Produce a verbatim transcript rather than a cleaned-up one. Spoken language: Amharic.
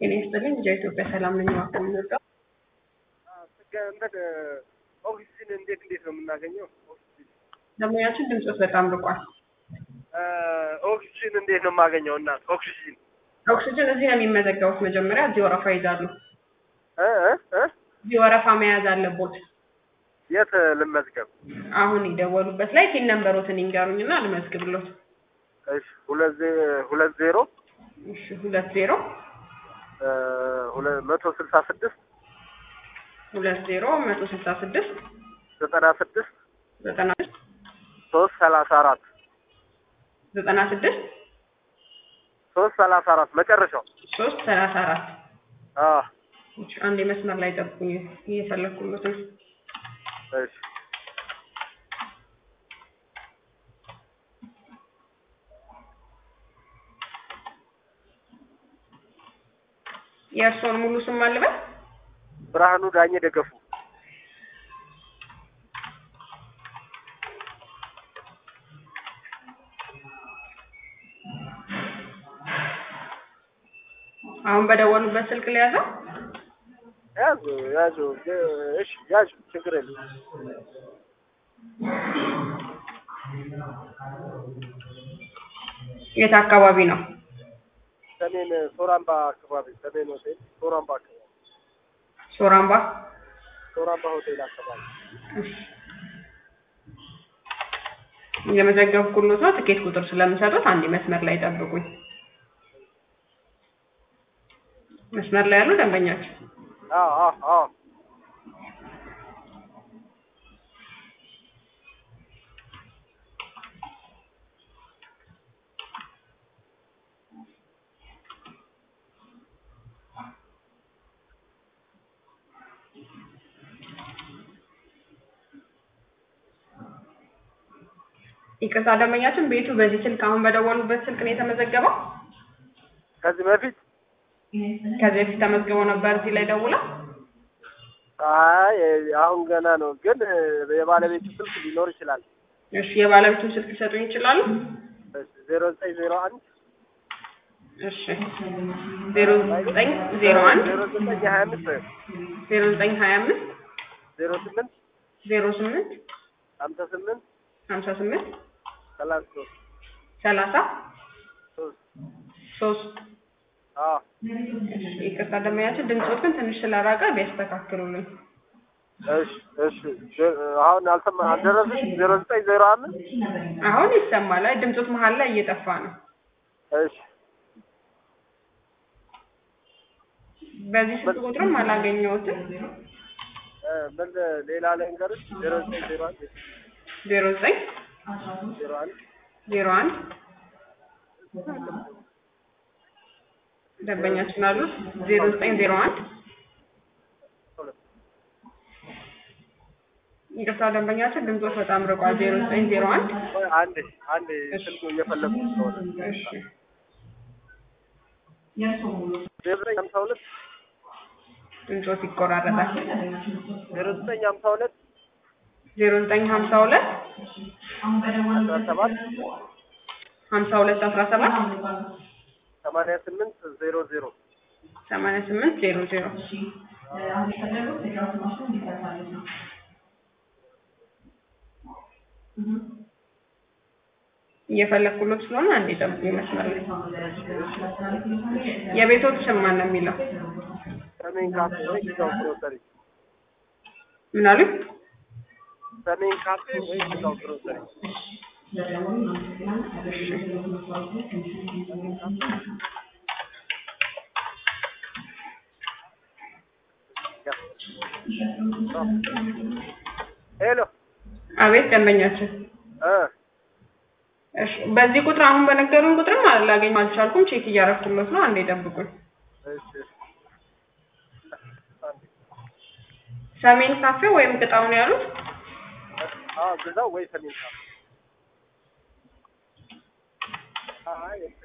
ጤና ይስጥልኝ ኢትዮጵያ ሰላም ነኝ ዋቀም ነው እንደ ኦክሲጅን እንዴት እንዴት ነው የምናገኘው? ኦክሲጅን ደሞያችን ድምጽ በጣም ርቋል። ኦክሲጅን እንዴት ነው የማገኘው? እና ኦክሲጅን ኦክሲጅን እዚህ ነው የሚመዘገቡት። መጀመሪያ እዚህ ወረፋ ይዛሉ። እ እ እዚህ ወረፋ መያዝ አለቦት። የት ልመዝገብ? አሁን ይደወሉበት ላይ ቲን ነምበሮትን ይንገሩኝና ልመዝግብሎት። እሺ ሁለት ሁለት ዜሮ እሺ ሁለት ዜሮ እ መቶ ስልሳ ስድስት ሁለት ዜሮ መቶ ስልሳ ስድስት ዘጠና ስድስት ዘጠና ስድስት ሶስት ሰላሳ አራት ዘጠና ስድስት ሶስት ሰላሳ አራት መጨረሻው ሶስት ሰላሳ አራት አ አንዴ መስመር ላይ ጠብቁኝ እየፈለኩሎት ነው። እሺ የእርሶን ሙሉ ስም አለበት? ብርሃኑ ዳኘ ደገፉ። አሁን በደወሉበት ስልክ ላይ ያዘው? ያዙ ያዙ እሺ ያዙ ችግር የለም። የት አካባቢ ነው? ሰሜን ሶራምባ አካባቢ ሰሜን ሆቴል ሶራምባ አካባቢ ሶራምባ ሶራምባ ሆቴል አካባቢ የመዘገብኩሎት ነው። ትኬት ቁጥር ስለምሰጡት አንዴ መስመር ላይ ጠብቁኝ። መስመር ላይ ያሉ ደንበኛችሁ? አዎ አዎ አዎ ይቅርታ ደንበኛችን ቤቱ በዚህ ስልክ አሁን በደወሉበት ስልክ ነው የተመዘገበው? ከዚህ በፊት ከዚህ በፊት ተመዝግቦ ነበር እዚህ ላይ ደውላ? አይ አሁን ገና ነው፣ ግን የባለቤቱ ስልክ ሊኖር ይችላል። እሺ የባለቤቱን ስልክ ሊሰጡኝ ይችላሉ? ዜሮ ዘጠኝ ዜሮ አንድ እሺ ዜሮ ዘጠኝ ዜሮ አንድ ዜሮ ዘጠኝ ሀያ አምስት ዜሮ ዘጠኝ ሀያ አምስት ዜሮ ስምንት ዜሮ ስምንት ሀምሳ ስምንት ሀምሳ ስምንት ሰላሳ ሶስት ሰላሳ ሶስት ሶስት አዎ ይቅርታ ደንበኛችን ድምፅዎት ግን ትንሽ ስለራቀ ቢያስተካክሉልኝ። እሺ እሺ አሁን አልተማ አልደረሰሽ? ዜሮ ዘጠኝ ዜሮ አምስት አሁን ይሰማል። አይ ድምፅዎት መሀል ላይ እየጠፋ ነው። እሺ በዚህ ስልክ ቁጥርም አላገኘሁትም። ምን ሌላ ላይ እንገርሽ? ዜሮ ዘጠኝ ዜሮ አንድ ዜሮ ዘጠኝ ዜሮ አንድ ዜሮ አንድ ደንበኛችን አሉ ዜሮ ዘጠኝ ዜሮ አንድ ይቅርታ ደንበኛችን ድምፅዎት በጣም ርቋል። ዜሮ ዘጠኝ ዜሮ አንድ አንድ አንድ ስልኩ እየፈለኩ ስለሆነ እሺ ዜሮ ዘጠኝ ሀምሳ ሁለት ድምፅዎት ይቆራረጣል። ዜሮ ዘጠኝ ሀምሳ ሁለት ዜሮ ዘጠኝ ሀምሳ ሁለት አስራ ሰባት ሀምሳ ሁለት አስራ ሰባት ሰማንያ ስምንት ዜሮ ዜሮ ሰማንያ ስምንት ዜሮ ዜሮ እየፈለኩሎት ስለሆነ አንዴ ጠብቁኝ መስመር ላይ። የቤቶት ስም ማን ነው የሚለው? ሰሜን ካፌ ወይ ጊዛው ግሮሰሪ። ምን አሉ? ሰሜን ካፌ ወይ ጊዛው ግሮሰሪ። ሄሎ አቤት ደንበኛችን እ እሺ በዚህ ቁጥር አሁን በነገሩን ቁጥርም አላገኘም አልቻልኩም። ቼክ እያደረኩለት ነው። አንዴ ጠብቁኝ። እሺ ሰሜን ካፌ ወይም ቅጣው ነው ያሉት? አዎ ግዛው ወይ ሰሜን ካፌ። አይ